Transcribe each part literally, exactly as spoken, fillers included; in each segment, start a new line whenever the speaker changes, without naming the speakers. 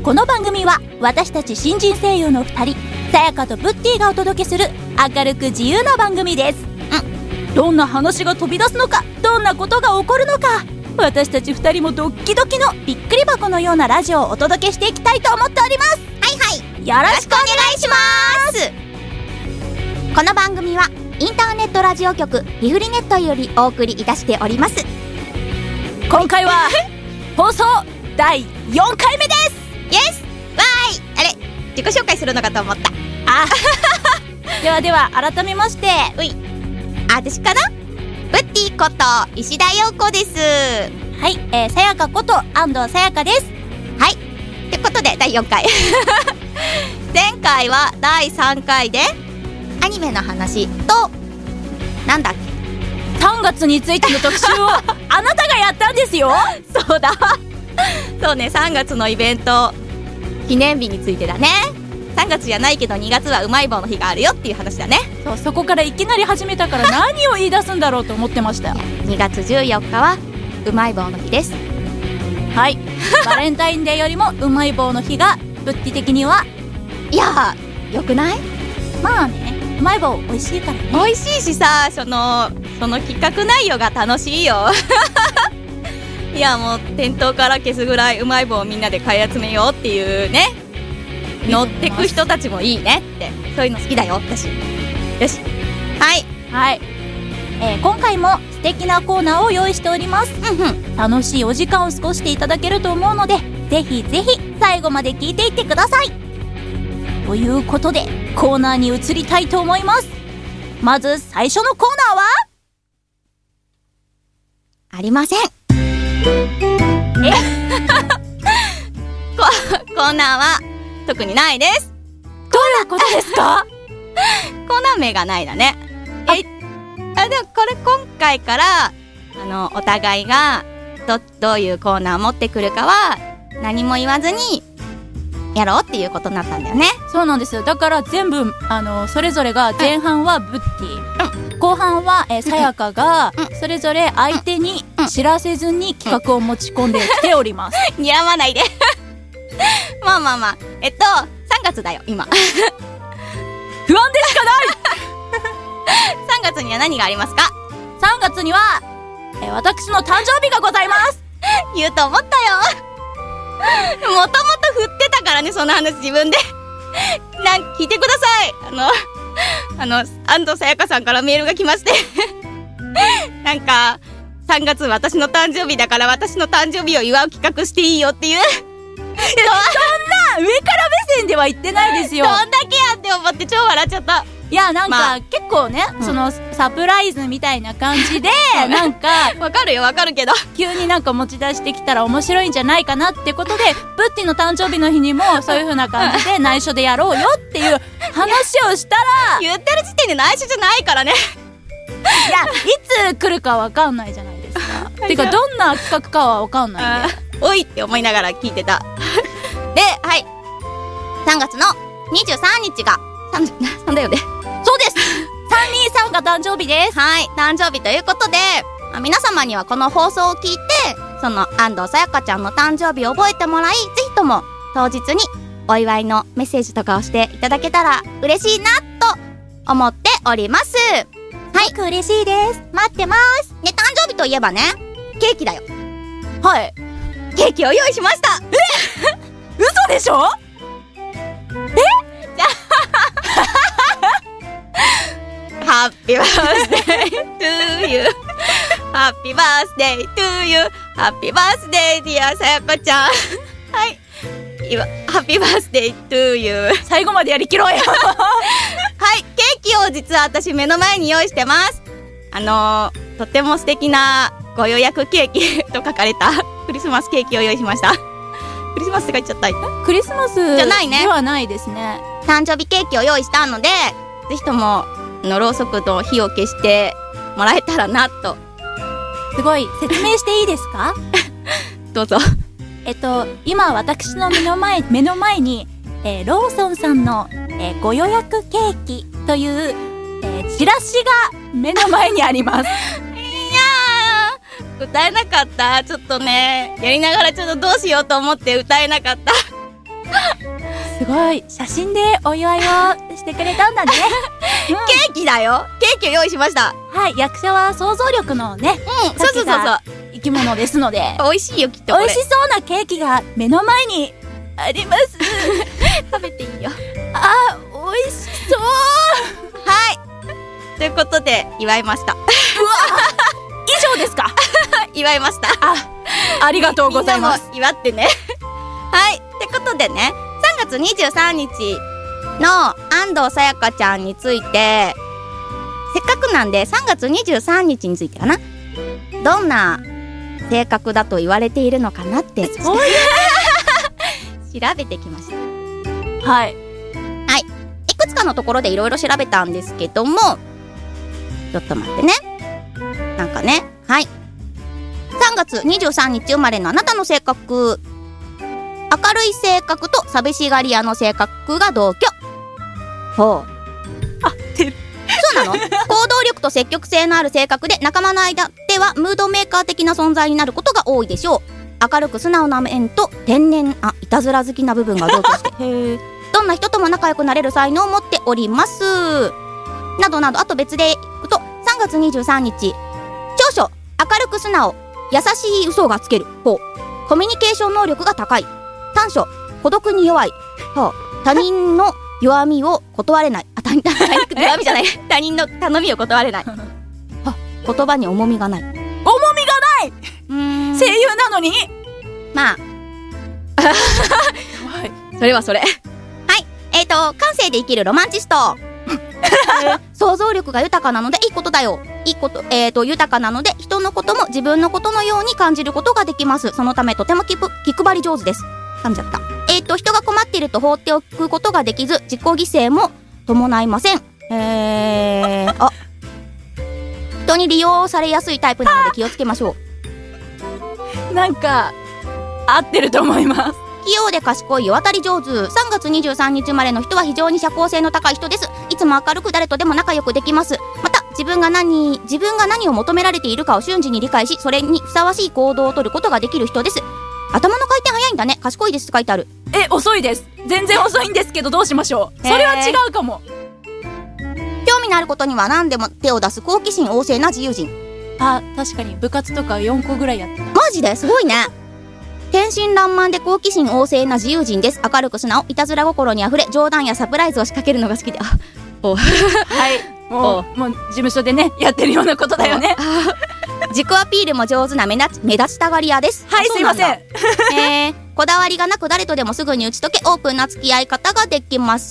この番組は私たち新人声優のふたり、さやかとプッティがお届けする明るく自由な番組です。うん、どんな話が飛び出すのか、どんなことが起こるのか、私たちふたりもドッキドキのびっくり箱のようなラジオをお届けしていきたいと思っております。
はいはい、
よろしくお願いします。
この番組はインターネットラジオ局リフリネットよりお送りいたしております。
今回は放送だいよんかいめです。
イエスわーい。あれ、自己紹介するのかと思った。
あではでは改めまして、
うい、私かな、プッティこと石田陽子です。
はい、えー、さやかこと安藤さやかです。
はい、ってことでだいよんかい前回はだいさんかいでアニメの話と、なんだっけ、
さんがつについての特集をあなたがやったんですよ。
そうだそうね、さんがつのイベント記念日についてだね。さんがつじゃないけどにがつはうまい棒の日があるよっていう話だね。
そう、そこからいきなり始めたから何を言い出すんだろうと思ってましたよ。
にがつじゅうよっかはうまい棒の日です。
はい、バレンタインデーよりもうまい棒の日がプッティ的には、
いやー、よくない？
まあね、うまい棒美味しいからね。
美味しいしさ、そのその企画内容が楽しいよいや、もう店頭から消すぐらいうまい棒をみんなで買い集めようっていうね、乗ってく人たちもいいねって、そういうの好きだよ私。よし、はい
はい、えー、今回も素敵なコーナーを用意しております。
うんうん、
楽しいお時間を過ごしていただけると思うので、ぜひぜひ最後まで聞いていってください。ということでコーナーに移りたいと思います。まず最初のコーナーは
ありません。
え
コ, コーナーは特にないです。
どういうことですか？
コーナー名がないだね。えあでもこれ今回からあのお互いが ど, どういうコーナー持ってくるかは何も言わずにやろうっていうことになったんだよね。
そうなんですよ。だから全部あのそれぞれが、前半はブッティ、うん、後半はえさやかが、うん、それぞれ相手に知らせずに企画を持ち込んできております。
睨まないでまあまあまあ、えっとさんがつだよ今不安で
しかない
さんがつには何がありますか？
さんがつにはえ私の誕生日がございます。
言うと思ったよもともと振ってたからね、その話自分でなん聞いてください。あのあの安藤さやかさんからメールが来ましてなんかさんがつ私の誕生日だから私の誕生日を祝う企画していいよっていうそんな
上から目線では言ってないですよ。
どんだけやって思って超笑っちゃった。
いや、なんか、まあ、結構ね、うん、そのサプライズみたいな感じでなんか
わかるよわかるけど
急になんか持ち出してきたら面白いんじゃないかなってことでプッティの誕生日の日にもそういう風な感じで内緒でやろうよっていう話をしたら
言ってる時点で内緒じゃないからね
いや、いつ来るかわかんないじゃないですかてかどんな企画かはわかんないんで
おいって思いながら聞いてたで、はい、さんがつのにじゅうさんにちがさんだよね。
そうです。さんにーさんが誕生日です。
はい、誕生日ということで、皆様にはこの放送を聞いて、その安藤さやかちゃんの誕生日を覚えてもらい、ぜひとも当日にお祝いのメッセージとかをしていただけたら嬉しいなと思っております。
はい、すごく嬉しいです。待ってます。
ね、誕生日といえばね、ケーキだよ。
はい、
ケーキを用意しました。
え嘘でしょ？えじゃ
ハッピーバースデートゥーユーハッピーバースデートゥーユーハッピーバースデーディアさやかちゃんはい今ハッピーバースデートゥーユー
最後までやりきろうよ
はい、ケーキを実は私目の前に用意してます。あのー、とても素敵なご予約ケーキと書かれたクリスマスケーキを用意しました。クリスマスって書いちゃった。
クリスマス
じゃないね。
ではないですね。
誕生日ケーキを用意したので、ぜひとものろうそくの火を消してもらえたらなと。
すごい説明していいですか
どうぞ。
えっと今私の目の前目の前に、えー、ローソンさんの、えー、ご予約ケーキという、えー、チラシが目の前にあります。いや
ー歌えなかった。ちょっとねやりながらちょっとどうしようと思って歌えなかった。
すごい写真でお祝いをしてくれたんだね、うん、
ケーキだよ。ケーキを用意しました。
はい、役者は想像力のね、
うん、そうそうそうそう
生き物ですので
美味しいよきっとこれ。
美味しそうなケーキが目の前にあります
食べていいよ。
あ、美味しそう
はいということで祝いました。うわ
以上ですか
祝いました。
あ、ありがとうございます。
祝ってねはいってことでね、さんがつにじゅうさんにちの安藤さやかちゃんについて、せっかくなんでさんがつにじゅうさんにちについてかな、どんな性格だと言われているのかなってそういう調べてきました。
はい
はい、いくつかのところでいろいろ調べたんですけども、ちょっと待ってね。なんかね、はい、さんがつにじゅうさんにち生まれのあなたの性格、明るい性格と寂しがり屋の性格が同居。ほう、
合ってる。
そうなの行動力と積極性のある性格で、仲間の間ではムードメーカー的な存在になることが多いでしょう。明るく素直な面と天然あいたずら好きな部分が同居してへどんな人とも仲良くなれる才能を持っておりますなどなど。あと別でいくとさんがつにじゅうさんにち、長所明るく素直、優しい嘘をがつける。ほう、コミュニケーション能力が高い。短所孤独に弱い。ほう、他人の弱みを断れない。あ、他人の弱みじゃない他人の頼みを断れない。は、言葉に重みがない。重みが
ない。うーん、声優なのに
まあそれはそれはい、えーと感性で生きるロマンチスト想像力が豊かなのでいいことだよ。いいこと、えーと豊かなので人のことも自分のことのように感じることができます。そのためとても気ぶ気配り上手です。噛んじゃった。えーと人が困っていると放っておくことができず、自己犠牲も伴いません。えーあ人に利用されやすいタイプなので気をつけましょ
う。なんか合ってると思います。
器用で賢い、世渡り上手。さんがつにじゅうさんにち生まれの人は非常に社交性の高い人です。いつも明るく誰とでも仲良くできます。また自分が何自分が何を求められているかを瞬時に理解し、それにふさわしい行動をとることができる人です。頭の回転早いんだね。賢いですって書いてある。
え、遅いです。全然遅いんですけどどうしましょう。それは違うかも。
興味のあることには何でも手を出す好奇心旺盛な自由人。
あ、確かに部活とかよんこぐらいやってた。
マジですごいね。天真爛漫で好奇心旺盛な自由人です。明るく素直、いたずら心にあふれ、冗談やサプライズを仕掛けるのが好きで、あお
はいもう、もう事務所でねやってるようなことだよね。
自己アピールも上手な目立ち目立ちたがり屋です。
はい、すいません。
えー、こだわりがなく誰とでもすぐに打ち解け、オープンな付き合い方ができます。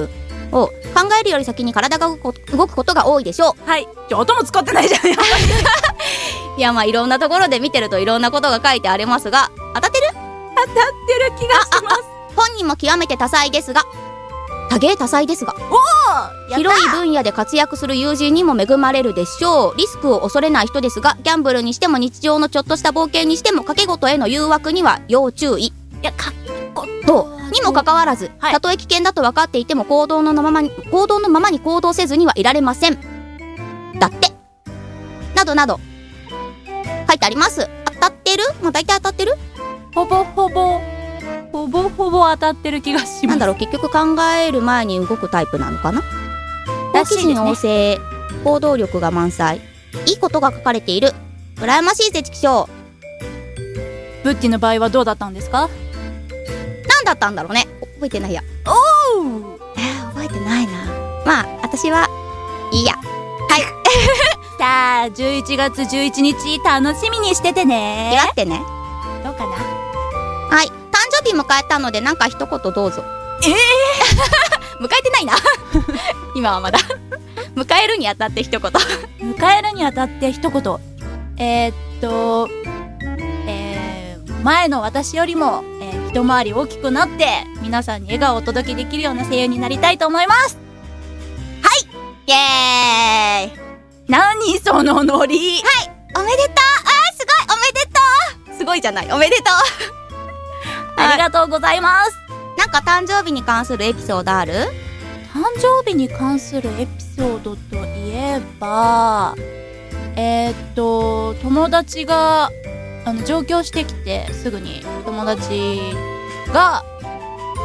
を考えるより先に体が動くことが多いでしょう。
はい、ちょ音も使ってないじゃん。い
や、まあいろんなところで見てるといろんなことが書いてありますが、当たってる？
当たってる気がします。
本人も極めて多彩ですが多芸多彩ですがお広い分野で活躍する友人にも恵まれるでしょう。リスクを恐れない人ですが、ギャンブルにしても日常のちょっとした冒険にしても賭け事への誘惑には要注意。いや、かとにもかかわらず、はい、たとえ危険だと分かっていても行動のままに行動のままに行動せずにはいられません。だってなどなど書いてあります。当たってる？まあ大体当たってる？
ほぼほぼほぼほぼ当たってる気がします。
なんだろう、結局考える前に動くタイプなのかな。好奇心旺盛、行動力が満載、いいことが書かれている。羨ましいぜチキショー。
ブッティの場合はどうだったんですか？
何だったんだろうね。覚えてないや。
おー、
えー、覚えてないな。まあ私はいいや。はい
さあじゅういちがつじゅういちにち楽しみにしててね。
祝ってね。
どうかな。
はい、誕生日迎えたのでなんか一言どうぞ。
ええ
ー、迎えてないな今はまだ迎えるにあたって一言
迎えるにあたって一言、えー、っと、えー、前の私よりも、えー、一回り大きくなって皆さんに笑顔をお届けできるような声優になりたいと思います。
はい、イエーイ。
何そのノリ。
はい、おめでとう。あー、すごい、おめでとう。すごいじゃない、おめでとう
ありがとうございます。
なんか誕生日に関するエピソードある？
誕生日に関するエピソードといえば、えー、っと友達があの上京してきてすぐに友達が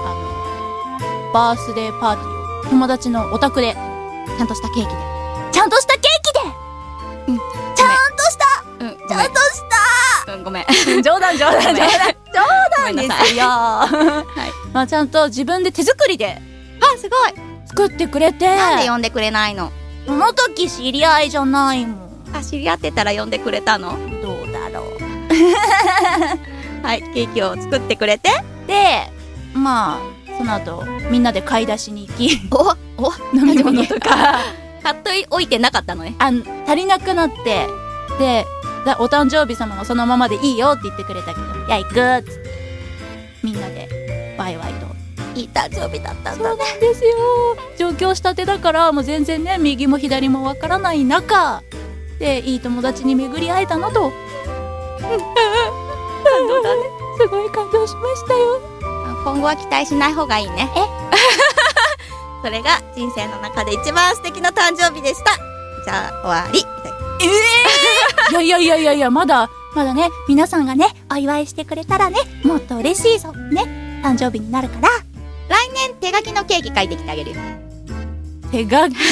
バースデーパーティーを友達のお宅で、
ちゃんとしたケーキで。
ちゃんとしたケーキで、
うん。
ちゃんとした、
うん、
ちゃんとし
うん、ごめん。
冗談冗談冗談冗談ですよ。
はい。
まあちゃんと自分で手作りで、
あ、すごい。
作ってくれて。
なんで呼んでくれないの？
その時知り合いじゃないもん。
あ、知り合ってたら呼んでくれたの？
どうだろう。
はい、ケーキを作ってくれて、
で、まあその後みんなで買い出しに行き、
おお
飲み物とか
買っといてなかったのね。
あ、足りなくなって、でお誕生日様もそのままでいいよって言ってくれたけど、いや行くっつってみんなでワイワイと。
いい誕生日だったんだね。
そうなんですよ。上京したてだからもう全然ね、右も左もわからない中でいい友達に巡り会えたのと、感動だね。すごい感動しましたよ。
今後は期待しない方がいいね。
え
それが人生の中で一番素敵な誕生日でした。じゃあ終わり。
ええー、いやいやいやいやいや、まだまだね、皆さんがねお祝いしてくれたらね、もっと嬉しいぞね、誕生日になるから。
来年手書きのケーキ書いてきてあげるよ。
手書きこ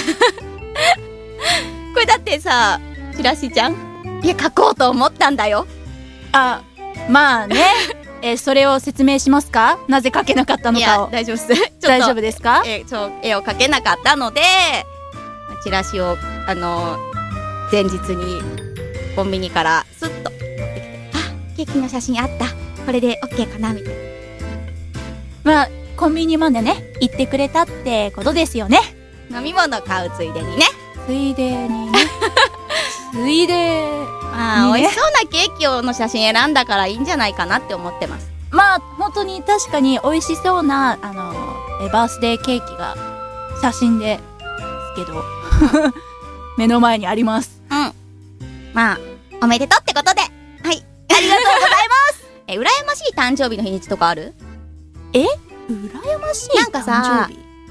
れだってさ、チラシじゃん。いや、書こうと思ったんだよ。
あ、まあね。え、それを説明しますか？なぜ書けなかったのかを。
いや、大丈夫です。
大丈夫ですか？
え、ちょ、絵を描けなかったので、チラシを、あの、前日にコンビニからスッと持ってきて、あ、ケーキの写真あった。これで オーケー かなみたいな。
まあ、コンビニまでね、行ってくれたってことですよね。
飲み物買うついでにね。
ついでにね。ついで
まあ、
ね、
美味しそうなケーキをの写真選んだからいいんじゃないかなって思ってます。
まあ、本当に確かに美味しそうな、あの、えバースデーケーキが写真で、ですけど、目の前にあります。
うん。まあ、おめでとうってことで、はい。
ありがとうございます。
え、羨ましい誕生日の日にちとかある？
え？羨ましい
なんかさ、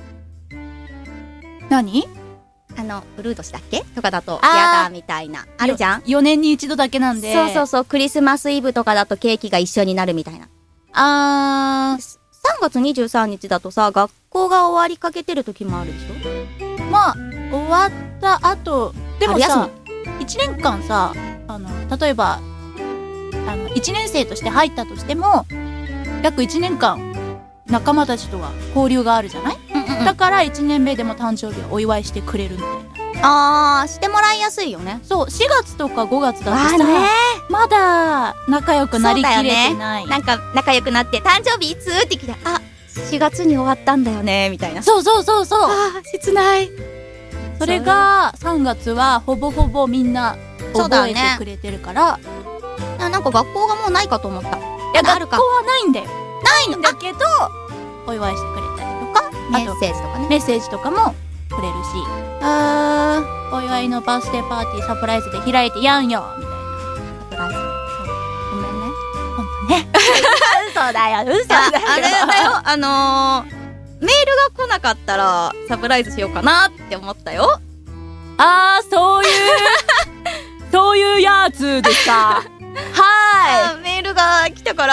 何？
あの、ブルー年だっけとかだと嫌だみたいな。あるじゃん？
よねんに一度だけなんで。
そうそうそう、クリスマスイブとかだとケーキが一緒になるみたいな。
あー、
さんがつにじゅうさんにちだとさ、学校が終わりかけてる時もあるでしょ？
まあ、終わった後、でもさ、いちねんかんさ、あの、例えば、あの、いちねん生として入ったとしても、約いちねんかん、仲間たちとは交流があるじゃない？うんうんうん、だからいちねんめでも誕生日をお祝いしてくれるみたい
な。あー、してもらいやすいよね。
そう、しがつとかごがつだとさ、
ね、
まだ仲良くなりきれてない。
ね、なんか仲良くなって、誕生日いつって来たら、あ、しがつに終わったんだよね、みたいな。
そうそうそうそう。
あー、切ない。
それがさんがつはほぼほぼみんな覚えてくれてるから。
ね、なんか学校がもうないかと思った。い
や、学校はないんだよ。
ないの
だけど、お祝いしてくれたりとか、
メッセージとかね。
メッセージとかもくれるし、あー、お祝いのバースデーパーティーサプライズで開いてやんよみたいな。
サプライズ。そう。ごめんね。
ほんとね。嘘だよ、嘘だよ。
あれだよ、あのー、メールが来なかったらサプライズしようかなって思ったよ。
あー、そういうそういうやつですか。は
ーい。メールが来たから、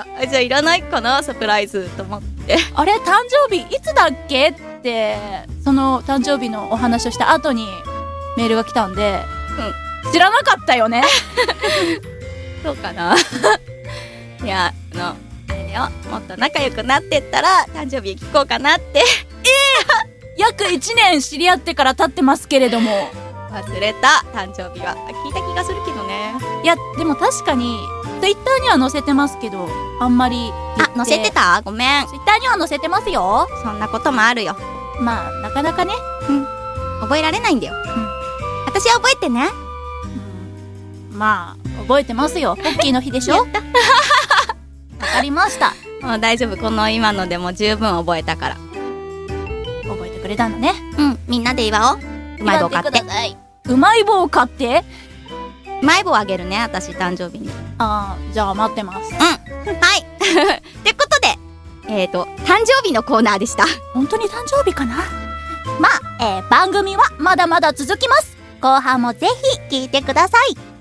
じゃあいらないかなサプライズと思って。
あれ、誕生日いつだっけってその誕生日のお話をした後にメールが来たんで、うん、知らなかったよね。
そうかな。いや、あのあれだよ、もっと仲良くなってったら誕生日聞こうかなって。え
ー、約いちねん知り合ってから経ってますけれども、
忘れた。誕生日は聞いた気がするけどね。
いや、でも確かにツイッターには載せてますけど、あんまり
あ、載せてた？ごめん。
ツイッターには載せてますよ。
そんなこともあるよ。
まあ、なかなかね、
うん、覚えられないんだよ。うん、私は覚えてね。
うん、まあ、覚えてますよ。ポッキーの日でしょ。わかりました。
もう大丈夫。この今のでも十分覚えたから。
覚えてくれたのね。
うん、みんなで祝おう。うまい棒買って。
うまい棒買って。
うまい棒あげるね、私誕生日に。
ああ、じゃあ待ってます。
うん。はい。ということで、えっと、誕生日のコーナーでした。
本当に誕生日かな？まあ、えー、番組はまだまだ続きます。後半もぜひ聞いてください。